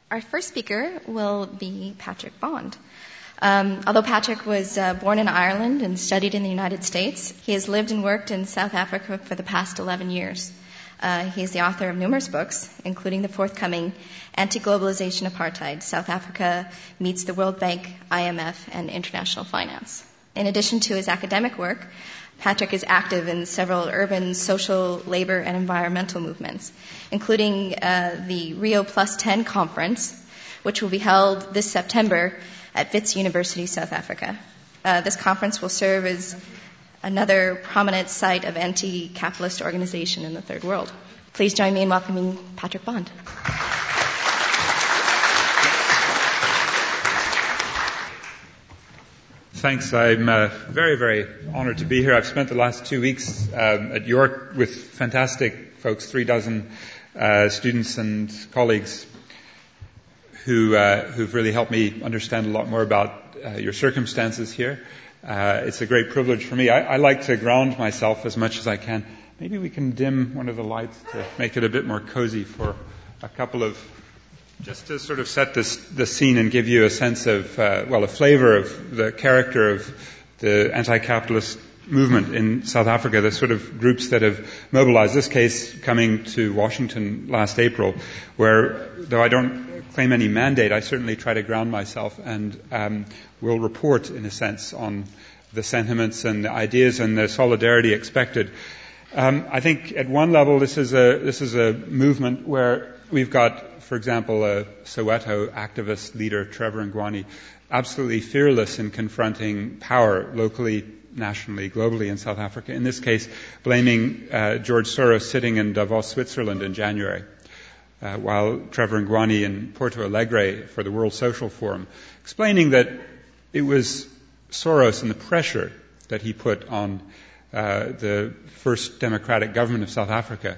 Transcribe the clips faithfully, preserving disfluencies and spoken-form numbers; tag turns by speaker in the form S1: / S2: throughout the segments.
S1: Our first speaker will be Patrick Bond. Um, although Patrick was uh, born in Ireland and studied in the United States, he has lived and worked in South Africa for the past eleven years. Uh, he is the author of numerous books, including the forthcoming Anti-Globalization Apartheid, South Africa Meets the World Bank, I M F, and International Finance. In addition to his academic work, Patrick is active in several urban, social, labor, and environmental movements, including uh, the Rio Plus ten conference, which will be held this September at Wits University, South Africa. Uh, this conference will serve as another prominent site of anti-capitalist organization in the Third World. Please join me in welcoming Patrick Bond.
S2: Thanks. I'm uh, very, very honored to be here. I've spent the last two weeks um, at York with fantastic folks, three dozen uh, students and colleagues who, uh, who've really helped me understand a lot more about uh, your circumstances here. Uh, it's a great privilege for me. I, I like to ground myself as much as I can. Maybe we can dim one of the lights to make it a bit more cozy for a couple of Just to sort of set this, the scene and give you a sense of, uh, well, a flavor of the character of the anti-capitalist movement in South Africa, the sort of groups that have mobilized. This case coming to Washington last April, where, though I don't claim any mandate, I certainly try to ground myself and um, will report, in a sense, on the sentiments and the ideas and the solidarity expected. Um, I think at one level this is a this is a movement where we've got, for example, a Soweto activist leader, Trevor Ngwani, absolutely fearless in confronting power locally, nationally, globally in South Africa. In this case, blaming uh, George Soros sitting in Davos, Switzerland in January, uh, while Trevor Ngwani in Porto Alegre for the World Social Forum, explaining that it was Soros and the pressure that he put on uh, the first democratic government of South Africa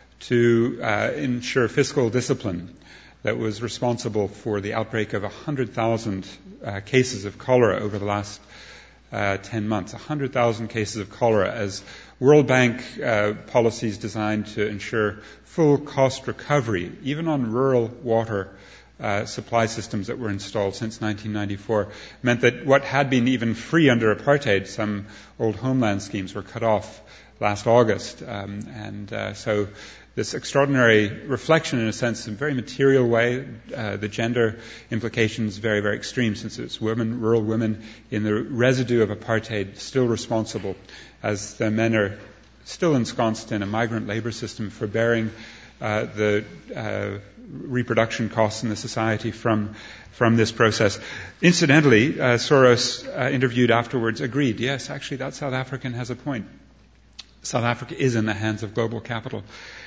S2: to uh, ensure fiscal discipline that was responsible for the outbreak of one hundred thousand uh, cases of cholera over the last uh, ten months. one hundred thousand cases of cholera as World Bank uh, policies designed to ensure full cost recovery, even on rural water uh, supply systems that were installed since nineteen ninety-four, meant that what had been even free under apartheid, some old homeland schemes, were cut off last August. Um, and uh, so this extraordinary reflection, in a sense, in a very material way, uh, the gender implications very, very extreme, since it's women, rural women in the residue of apartheid still responsible, as the men are still ensconced in a migrant labor system for bearing uh, the uh, reproduction costs in the society from from this process. Incidentally, uh, Soros, uh, interviewed afterwards, agreed, yes, actually that South African has a point. South Africa is in the hands of global capital.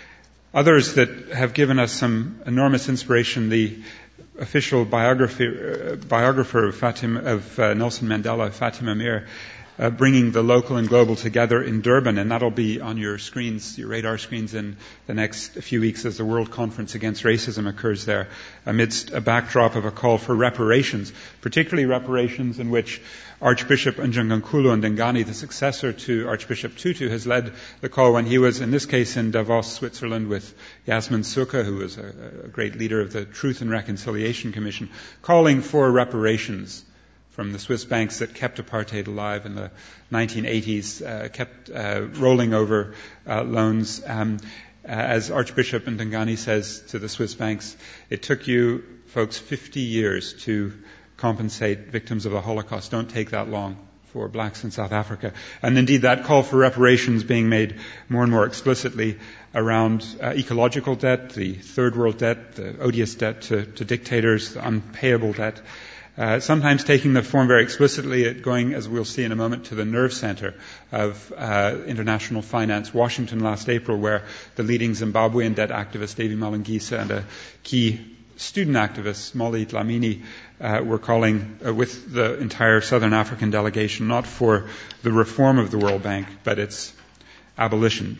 S2: Others that have given us some enormous inspiration, the official biography, uh, biographer of, Fatima, of uh, Nelson Mandela, Fatima Meer, uh, bringing the local and global together in Durban, and that'll be on your screens, your radar screens in the next few weeks as the World Conference Against Racism occurs there, amidst a backdrop of a call for reparations, particularly reparations in which Archbishop Njongonkulu Ndengani, the successor to Archbishop Tutu, has led the call when he was, in this case, in Davos, Switzerland, with Yasmin Sooka, who was a, a great leader of the Truth and Reconciliation Commission, calling for reparations from the Swiss banks that kept apartheid alive in the nineteen eighties, uh, kept uh, rolling over uh, loans. Um, as Archbishop Ndengani says to the Swiss banks, it took you folks fifty years to compensate victims of the Holocaust. Don't take that long for blacks in South Africa. And indeed, that call for reparations being made more and more explicitly around uh, ecological debt, the third world debt, the odious debt to, to dictators, the unpayable debt. Uh, sometimes taking the form very explicitly, it going, as we'll see in a moment, to the nerve center of uh, international finance, Washington last April, where the leading Zimbabwean debt activist, Davy Malingisa, and a key student activist, Molly Dlamini, uh, were calling uh, with the entire Southern African delegation, not for the reform of the World Bank, but its abolition.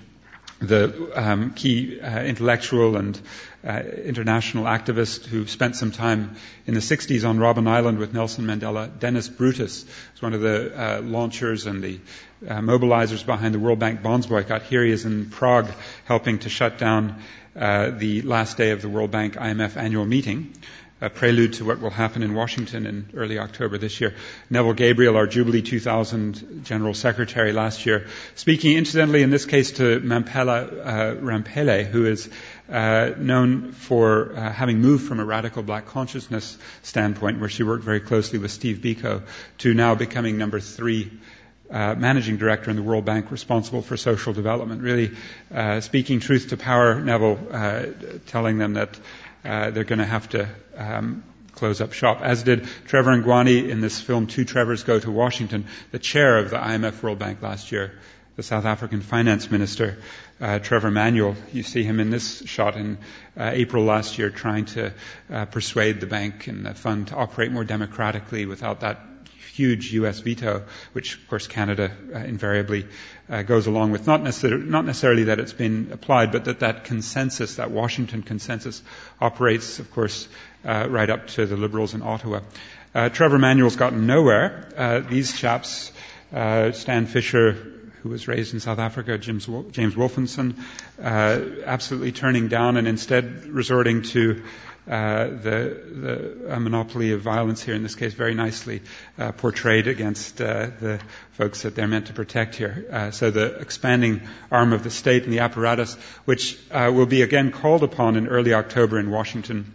S2: The um, key uh, intellectual and uh, international activist who spent some time in the sixties on Robben Island with Nelson Mandela, Dennis Brutus, was one of the uh, launchers and the uh, mobilizers behind the World Bank bonds boycott. Here he is in Prague helping to shut down uh, the last day of the World Bank I M F annual meeting. a prelude to what will happen in Washington in early October this year. Neville Gabriel, our Jubilee two thousand General Secretary last year, speaking incidentally in this case to Mampela uh, Rampele, who is uh, known for uh, having moved from a radical black consciousness standpoint, where she worked very closely with Steve Biko, to now becoming number three Uh, managing director in the World Bank responsible for social development, really uh, speaking truth to power, Neville, uh, telling them that uh, they're going to have to um, close up shop, as did Trevor Ngwani in this film Two Trevors Go to Washington, the chair of the I M F World Bank last year, the South African finance minister, uh, Trevor Manuel. You see him in this shot in uh, April last year trying to uh, persuade the bank and the fund to operate more democratically without that huge U S veto, which of course Canada uh, invariably uh, goes along with. Not, necessar- not necessarily that it's been applied, but that that consensus, that Washington consensus, operates, of course, uh, right up to the Liberals in Ottawa. Uh, Trevor Manuel's gotten nowhere. Uh, these chaps, uh, Stan Fisher, who was raised in South Africa, James, Wol- James Wolfenson, uh, absolutely turning down and instead resorting to Uh, the, the uh, monopoly of violence here, in this case very nicely uh, portrayed against uh, the folks that they're meant to protect here. Uh, so the expanding arm of the state and the apparatus, which uh, will be again called upon in early October in Washington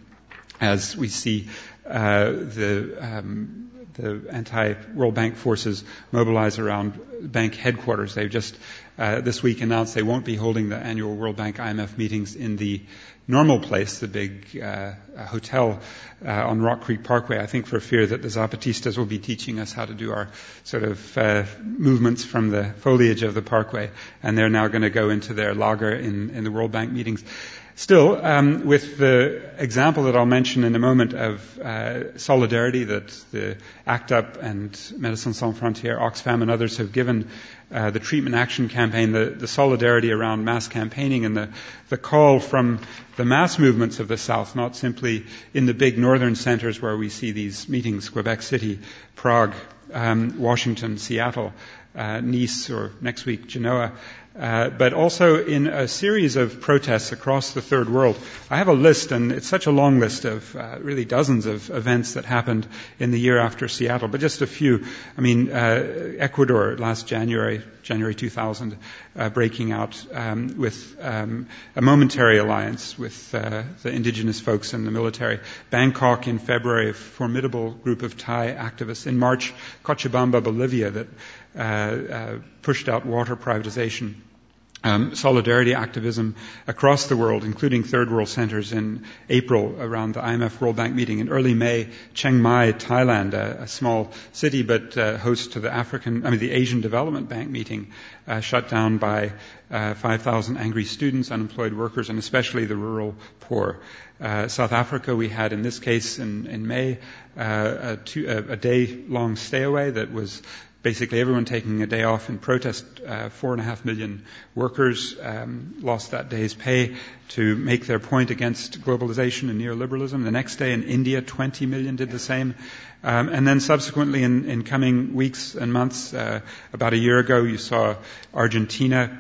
S2: as we see uh, the um, the anti-World Bank forces mobilize around bank headquarters. They've just uh, this week announced they won't be holding the annual World Bank I M F meetings in the normal place, the big uh, hotel uh, on Rock Creek Parkway, I think for fear that the Zapatistas will be teaching us how to do our sort of uh, movements from the foliage of the parkway, and they're now going to go into their lager in, in the World Bank meetings. Still, um, with the example that I'll mention in a moment of uh, solidarity that the ACT UP and Médecins Sans Frontières, Oxfam and others have given uh, the treatment action campaign, the, the solidarity around mass campaigning and the, the call from the mass movements of the South, not simply in the big northern centers where we see these meetings, Quebec City, Prague, um, Washington, Seattle, uh, Nice, or next week, Genoa, Uh, but also in a series of protests across the third world. I have a list, and it's such a long list of uh, really dozens of events that happened in the year after Seattle, but just a few. I mean, uh, Ecuador last January, January two thousand, uh, breaking out um, with um, a momentary alliance with uh, the indigenous folks and the military. Bangkok in February, a formidable group of Thai activists. In March, Cochabamba, Bolivia, that uh, uh, pushed out water privatization. Um, solidarity activism across the world, including third world centers in April around the I M F World Bank meeting. In early May, Chiang Mai, Thailand, a, a small city but uh, host to the African, I mean the Asian Development Bank meeting, uh, shut down by uh, five thousand angry students, unemployed workers, and especially the rural poor. Uh, South Africa, we had in this case in, in May uh, a, two, a, a day-long stay away that was basically everyone taking a day off in protest. Uh, four and a half million workers um, lost that day's pay to make their point against globalization and neoliberalism. The next day in India, twenty million did the same. Um, and then subsequently in, in coming weeks and months, uh, about a year ago, you saw Argentina,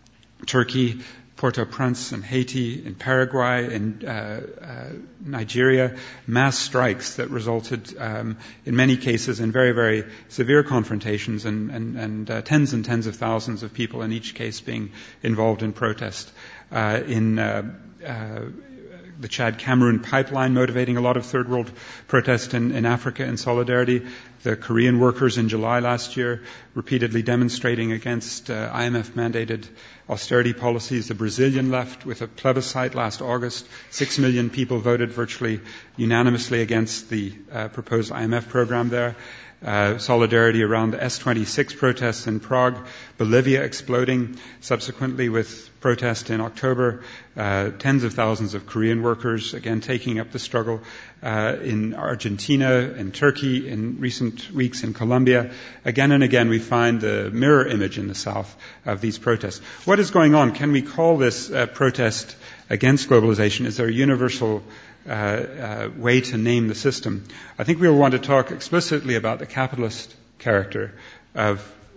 S2: Turkey, Port-au-Prince in Haiti, in Paraguay, in uh, uh, Nigeria, mass strikes that resulted um, in many cases in very, very severe confrontations and, and, and uh, tens and tens of thousands of people in each case being involved in protest. Uh, in uh, uh, the Chad-Cameroon pipeline motivating a lot of third world protest in, in Africa in solidarity. The Korean workers in July last year repeatedly demonstrating against uh, I M F-mandated austerity policies. The Brazilian left with a plebiscite last August. Six million people voted virtually unanimously against the uh, proposed I M F program there. Uh, solidarity around the S twenty-six protests in Prague, Bolivia exploding subsequently with protest in October, uh, tens of thousands of Korean workers again taking up the struggle uh, in Argentina, in Turkey, in recent weeks in Colombia. Again and again we find the mirror image in the South of these protests. What is going on? Can we call this uh, protest against globalization? Is there a universal Uh, uh, way to name the system? I think we'll want to talk explicitly about the capitalist character of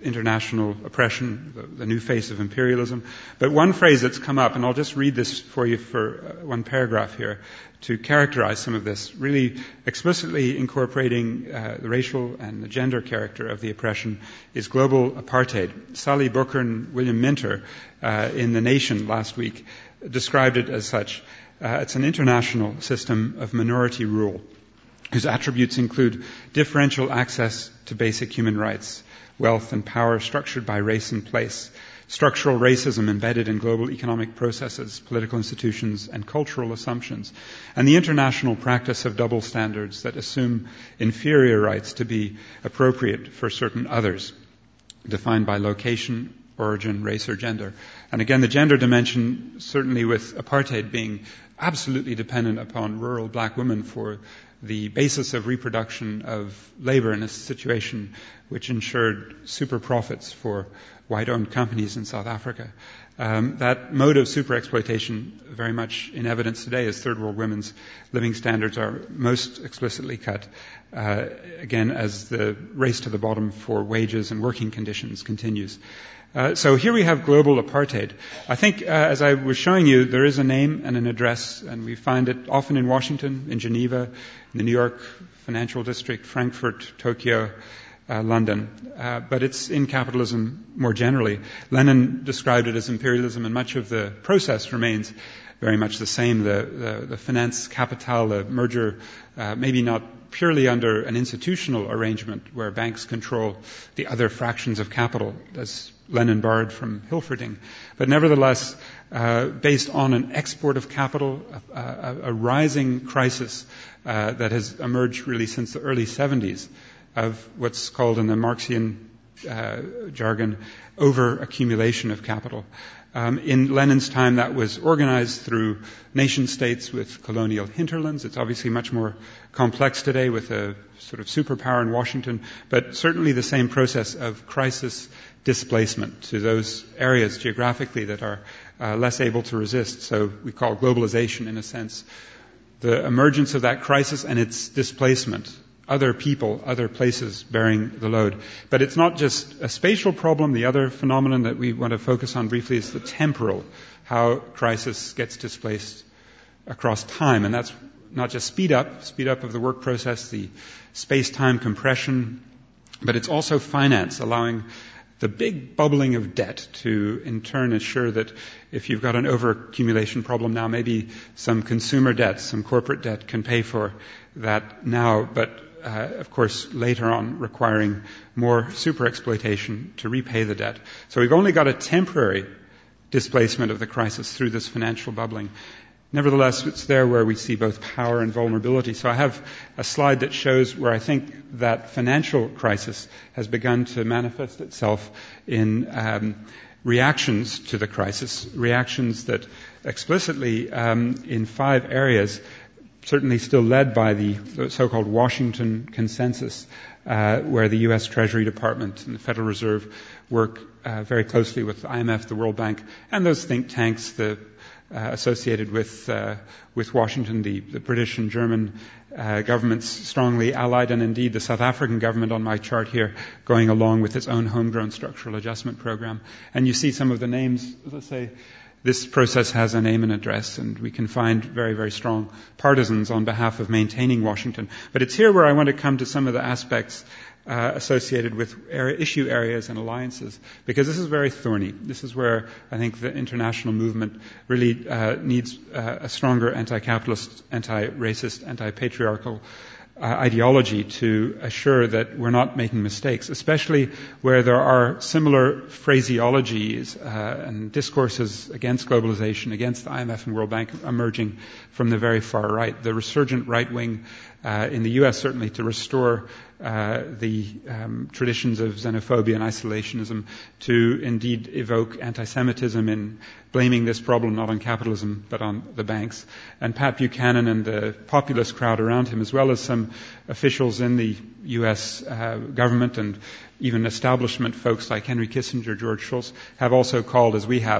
S2: international oppression, the, the new face of imperialism. But one phrase that's come up, and I'll just read this for you for uh, one paragraph here, to characterize some of this, really explicitly incorporating uh, the racial and the gender character of the oppression, is global apartheid. Sally Booker and William Minter uh, in The Nation last week described it as such. Uh, it's an international system of minority rule whose attributes include differential access to basic human rights, wealth and power structured by race and place, structural racism embedded in global economic processes, political institutions, and cultural assumptions, and the international practice of double standards that assume inferior rights to be appropriate for certain others, defined by location, origin, race, or gender. And again, the gender dimension, certainly with apartheid being absolutely dependent upon rural black women for the basis of reproduction of labor in a situation which ensured super profits for white-owned companies in South Africa. Um, that mode of super exploitation very much in evidence today as third world women's living standards are most explicitly cut, uh, again, as the race to the bottom for wages and working conditions continues. Uh, so here we have global apartheid. I think, uh, as I was showing you, there is a name and an address, and we find it often in Washington, in Geneva, in the New York Financial District, Frankfurt, Tokyo, uh, London. Uh, but it's in capitalism more generally. Lenin described it as imperialism, and much of the process remains very much the same. The, the, the finance capital, the merger, uh, maybe not purely under an institutional arrangement where banks control the other fractions of capital, as Lenin borrowed from Hilferding, but nevertheless uh, based on an export of capital, a, a, a rising crisis uh, that has emerged really since the early seventies of what's called in the Marxian uh, jargon over-accumulation of capital. Um, in Lenin's time, that was organized through nation-states with colonial hinterlands. It's obviously much more complex today with a sort of superpower in Washington, but certainly the same process of crisis displacement to those areas geographically that are uh, less able to resist. So we call globalization, in a sense, the emergence of that crisis and its displacement. Other people, other places bearing the load. But it's not just a spatial problem. The other phenomenon that we want to focus on briefly is the temporal, how crisis gets displaced across time. And that's not just speed up, speed up of the work process, the space-time compression, but it's also finance, allowing the big bubbling of debt to in turn assure that if you've got an overaccumulation problem now, maybe some consumer debt, some corporate debt can pay for that now, but Uh, of course, later on requiring more super exploitation to repay the debt. So we've only got a temporary displacement of the crisis through this financial bubbling. Nevertheless, it's there where we see both power and vulnerability. So I have a slide that shows where I think that financial crisis has begun to manifest itself in um, reactions to the crisis, reactions that explicitly um, in five areas, certainly still led by the so-called Washington Consensus, uh, where the U S Treasury Department and the Federal Reserve work uh, very closely with the I M F, the World Bank, and those think tanks the, uh, associated with uh, with Washington, the, the British and German uh, governments strongly allied, and indeed the South African government on my chart here going along with its own homegrown structural adjustment program. And you see some of the names, let's say, this process has a name and address, and we can find very, very strong partisans on behalf of maintaining Washington. But it's here where I want to come to some of the aspects uh, associated with area, issue areas and alliances, because this is very thorny. This is where I think the international movement really uh, needs uh, a stronger anti-capitalist, anti-racist, anti-patriarchal Uh, ideology to assure that we're not making mistakes, especially where there are similar phraseologies uh, and discourses against globalization, against the I M F and World Bank emerging from the very far right. The resurgent right wing uh, in the U S certainly to restore uh, the um, traditions of xenophobia and isolationism, to indeed evoke anti-Semitism in blaming this problem not on capitalism but on the banks. And Pat Buchanan and the populist crowd around him, as well as some officials in the U S uh, government and even establishment folks like Henry Kissinger, George Shultz, have also called, as we have,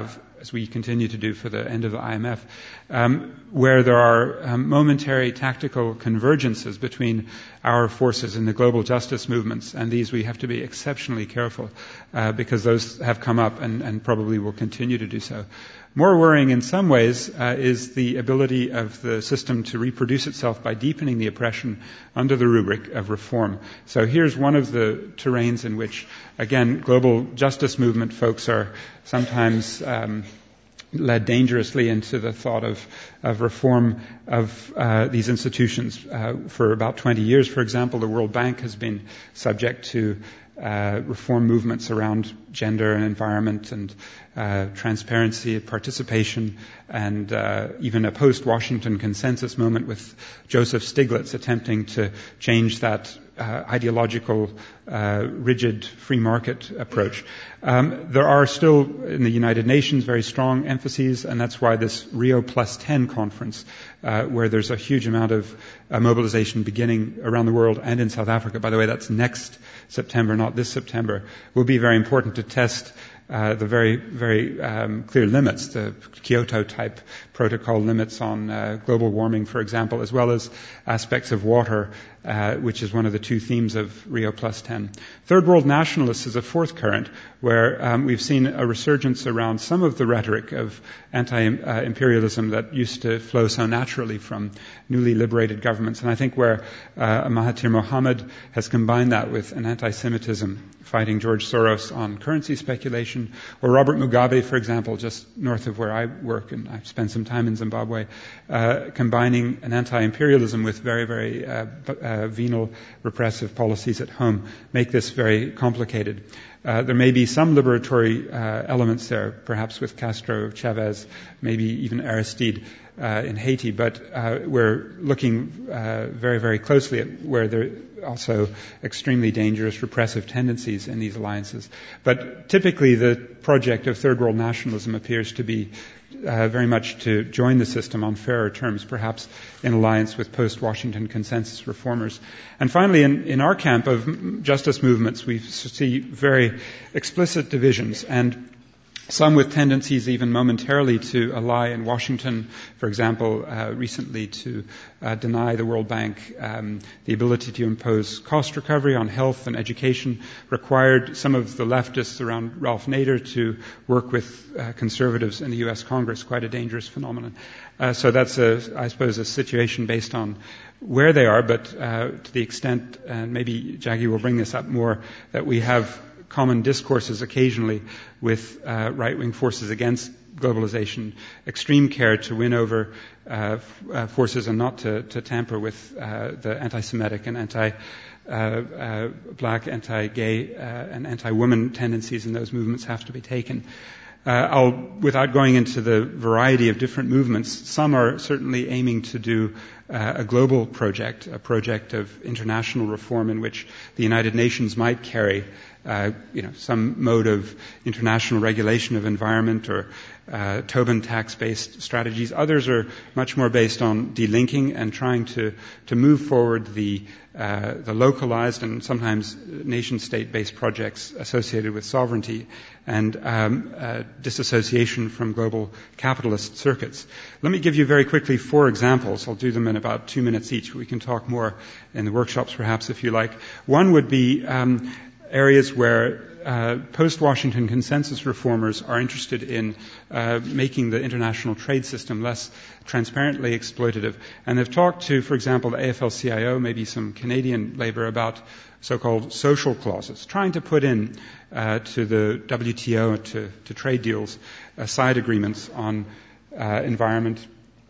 S2: as we continue to do for the end of the I M F, um, where there are um, momentary tactical convergences between our forces in the global justice movements, and these we have to be exceptionally careful uh, because those have come up and, and probably will continue to do so. More worrying in some ways uh, is the ability of the system to reproduce itself by deepening the oppression under the rubric of reform. So here's one of the terrains in which, again, global justice movement folks are sometimes um, led dangerously into the thought of, of reform of uh, these institutions. Uh, for about twenty years, for example, the World Bank has been subject to Uh, reform movements around gender and environment and uh, transparency, participation, and uh, even a post-Washington consensus moment with Joseph Stiglitz attempting to change that uh, ideological, uh, rigid free market approach. Um, there are still in the United Nations very strong emphases, and that's why this Rio Plus ten conference, uh, where there's a huge amount of uh, mobilization beginning around the world and in South Africa. By the way, that's next September, not this September, will be very important to test uh, the very, very um, clear limits, the Kyoto-type protocol limits on uh, global warming, for example, as well as aspects of water, uh, which is one of the two themes of Rio Plus ten. Third world nationalists is a fourth current, where um, we've seen a resurgence around some of the rhetoric of anti-imperialism that used to flow so naturally from newly liberated governments. And I think where uh, Mahathir Mohamad has combined that with an anti-Semitism, fighting George Soros on currency speculation, or Robert Mugabe, for example, just north of where I work, and I've spent some time in Zimbabwe, uh, combining an anti-imperialism with very, very uh, uh, venal repressive policies at home, make this very complicated. Uh, there may be some liberatory uh, elements there, perhaps with Castro, Chavez, maybe even Aristide uh, in Haiti, but uh, we're looking uh, very, very closely at where there are also extremely dangerous repressive tendencies in these alliances. But typically the project of third world nationalism appears to be Uh, very much to join the system on fairer terms, perhaps in alliance with post-Washington consensus reformers. And finally, in, in our camp of justice movements, we see very explicit divisions, and some with tendencies even momentarily to ally in Washington, for example, uh, recently to uh, deny the World Bank um, the ability to impose cost recovery on health and education, required some of the leftists around Ralph Nader to work with uh, conservatives in the U S Congress, quite a dangerous phenomenon. Uh, so that's, a, I suppose, a situation based on where they are, but uh, to the extent, and maybe Jaggi will bring this up more, that we have common discourses occasionally with uh, right-wing forces against globalization, extreme care to win over uh, f- uh, forces and not to, to tamper with uh, the anti-Semitic and anti- uh, uh, black, anti-gay, uh, and anti-woman tendencies in those movements have to be taken. Uh, I'll, without going into the variety of different movements, some are certainly aiming to do uh, a global project, a project of international reform in which the United Nations might carry Uh, you know, some mode of international regulation of environment or uh, Tobin tax-based strategies. Others are much more based on delinking and trying to to move forward the uh, the localized and sometimes nation-state-based projects associated with sovereignty and um, uh, disassociation from global capitalist circuits. Let me give you very quickly four examples. I'll do them in about two minutes each. We can talk more in the workshops, perhaps, if you like. One would be Um, areas where uh, post-Washington consensus reformers are interested in uh, making the international trade system less transparently exploitative. And they've talked to, for example, the A F L C I O, maybe some Canadian labor, about so-called social clauses, trying to put in uh, to the W T O, to, to trade deals, uh, side agreements on uh, environment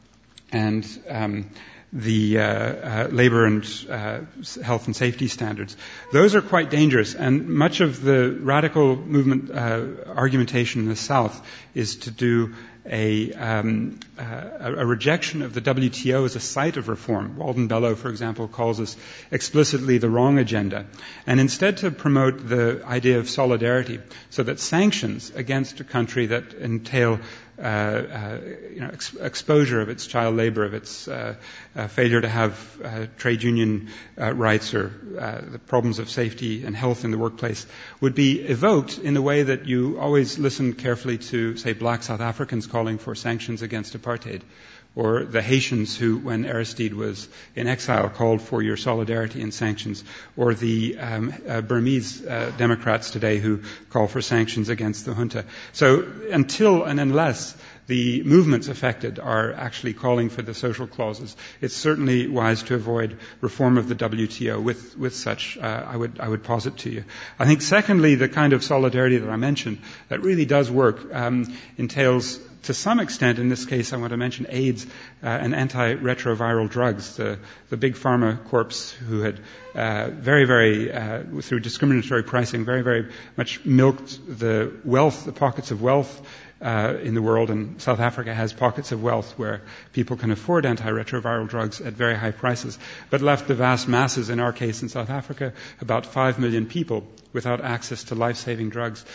S2: and um, the uh, uh, labor and uh, health and safety standards. Those are quite dangerous, and much of the radical movement uh, argumentation in the South is to do a, um, uh, a rejection of the W T O as a site of reform. Walden Bellow, for example, calls this explicitly the wrong agenda, and instead to promote the idea of solidarity, so that sanctions against a country that entail uh, uh, you know, ex- exposure of its child labor, of its uh, uh, failure to have uh, trade union uh, rights, or uh, the problems of safety and health in the workplace, would be evoked in the way that you always listen carefully to, say, black South Africans calling for sanctions against apartheid, or the Haitians who, when Aristide was in exile, called for your solidarity and sanctions, or the um, uh, Burmese uh, Democrats today who call for sanctions against the junta. So until and unless the movements affected are actually calling for the social clauses, it's certainly wise to avoid reform of the W T O with, with such, uh, I would, I would posit to you. I think secondly, the kind of solidarity that I mentioned that really does work um, entails, to some extent, in this case, I want to mention AIDS uh, and antiretroviral drugs. The, the big pharma corps who had uh, very, very, uh, through discriminatory pricing, very, very much milked the wealth, the pockets of wealth uh, in the world, and South Africa has pockets of wealth where people can afford antiretroviral drugs at very high prices, but left the vast masses, in our case in South Africa, about five million people, without access to life-saving drugs.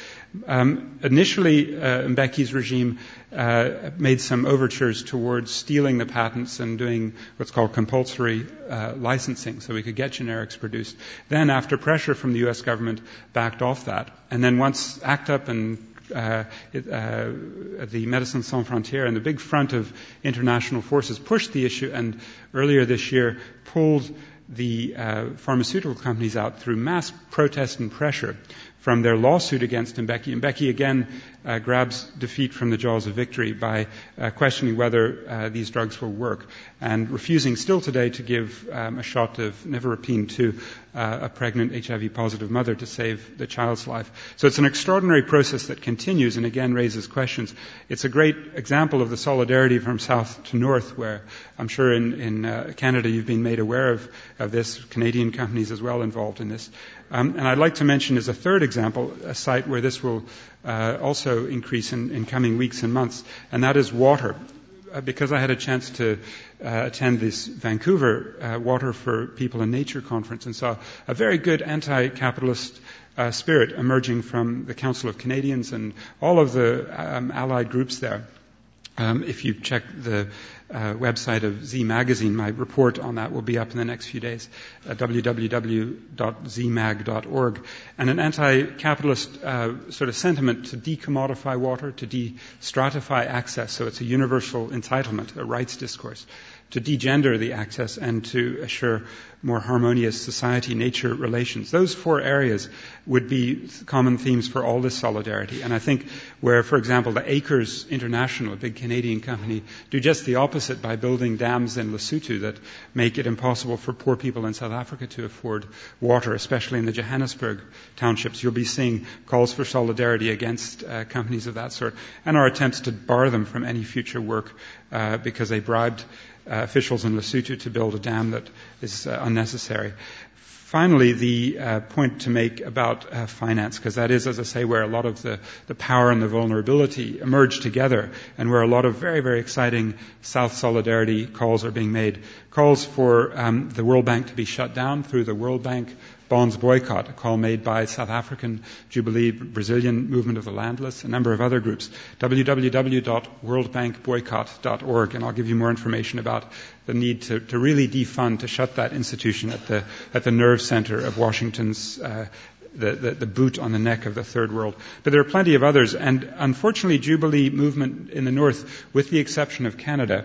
S2: Um, initially, uh, Mbeki's regime uh, made some overtures towards stealing the patents and doing what's called compulsory uh, licensing, so we could get generics produced. Then, after pressure from the U S government, backed off that. And then once ACT UP and Uh, it, uh, the Médecins Sans Frontières and the big front of international forces pushed the issue, and earlier this year pulled the uh, pharmaceutical companies out through mass protest and pressure from their lawsuit against Mbeki. Mbeki again uh, grabs defeat from the jaws of victory by uh, questioning whether uh, these drugs will work, and refusing still today to give um, a shot of nevirapine to uh, a pregnant H I V-positive mother to save the child's life. So it's an extraordinary process that continues and again raises questions. It's a great example of the solidarity from south to north, where I'm sure in, in uh, Canada you've been made aware of, of this, Canadian companies as well involved in this. Um, and I'd like to mention as a third example a site where this will uh, also increase in, in coming weeks and months, and that is water. Uh, because I had a chance to uh, attend this Vancouver uh, Water for People and Nature conference and saw a very good anti-capitalist uh, spirit emerging from the Council of Canadians and all of the um, allied groups there. Um, if you check the uh, website of Z Magazine, my report on that will be up in the next few days, uh, w w w dot z mag dot org. And an anti-capitalist uh, sort of sentiment to decommodify water, to de-stratify access, so it's a universal entitlement, a rights discourse, to degender the access and to assure more harmonious society-nature relations. Those four areas would be common themes for all this solidarity. And I think where, for example, the Acres International, a big Canadian company, do just the opposite by building dams in Lesotho that make it impossible for poor people in South Africa to afford water, especially in the Johannesburg townships. You'll be seeing calls for solidarity against uh, companies of that sort, and our attempts to bar them from any future work uh, because they bribed Uh, officials in Lesotho to build a dam that is uh, unnecessary. Finally, the uh, point to make about uh, finance, because that is, as I say, where a lot of the, the power and the vulnerability emerge together, and where a lot of very, very exciting South solidarity calls are being made. Calls for um, the World Bank to be shut down through the World Bank bonds boycott, a call made by South African Jubilee, Brazilian Movement of the Landless, a number of other groups. w w w dot world bank boycott dot org, and I'll give you more information about the need to, to really defund, to shut that institution at the at the nerve center of Washington's uh, the, the, the boot on the neck of the third world. But there are plenty of others, and unfortunately Jubilee movement in the north, with the exception of Canada,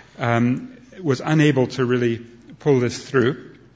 S2: um, was unable to really pull this through.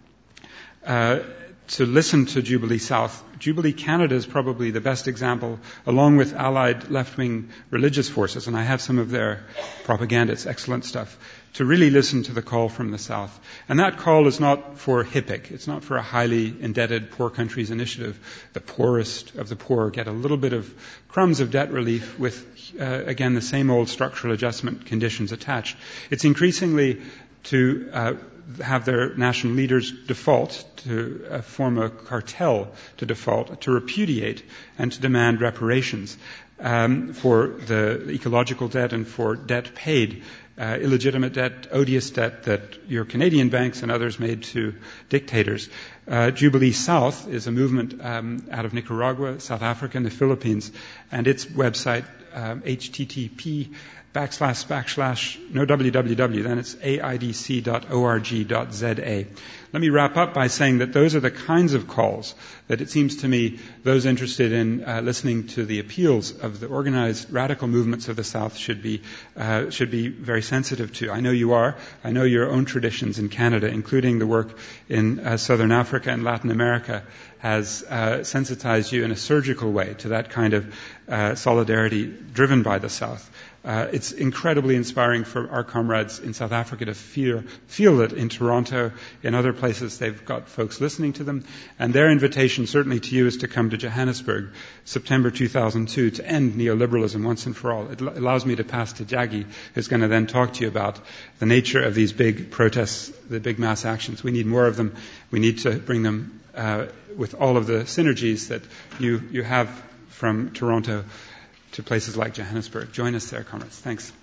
S2: Uh, to listen to Jubilee South. Jubilee Canada is probably the best example, along with allied left-wing religious forces, and I have some of their propaganda, it's excellent stuff, to really listen to the call from the South. And that call is not for HIPC, it's not for a highly indebted poor countries initiative. The poorest of the poor get a little bit of crumbs of debt relief with, uh, again, the same old structural adjustment conditions attached. It's increasingly to uh, have their national leaders default, to uh, form a cartel to default, to repudiate and to demand reparations um, for the ecological debt and for debt paid uh, illegitimate debt, odious debt that your Canadian banks and others made to dictators. Uh, Jubilee South is a movement um, out of Nicaragua, South Africa, and the Philippines, and its website, um, H T T P backslash backslash no www, then it's A I D C dot org dot Z A. Let me wrap up by saying that those are the kinds of calls that it seems to me those interested in uh, listening to the appeals of the organized radical movements of the South should be uh, should be very sensitive to. I know you are. I know your own traditions in Canada, including the work in uh, Southern Africa and Latin America, has uh, sensitized you in a surgical way to that kind of uh, solidarity driven by the South. Uh, it's incredibly inspiring for our comrades in South Africa to feel, feel it in Toronto, in other places they've got folks listening to them. And their invitation certainly to you is to come to Johannesburg, September two thousand two, to end neoliberalism once and for all. It l- allows me to pass to Jaggi, who's going to then talk to you about the nature of these big protests, the big mass actions. We need more of them. We need to bring them uh, with all of the synergies that you, you have from Toronto to places like Johannesburg. Join us there, comrades. Thanks.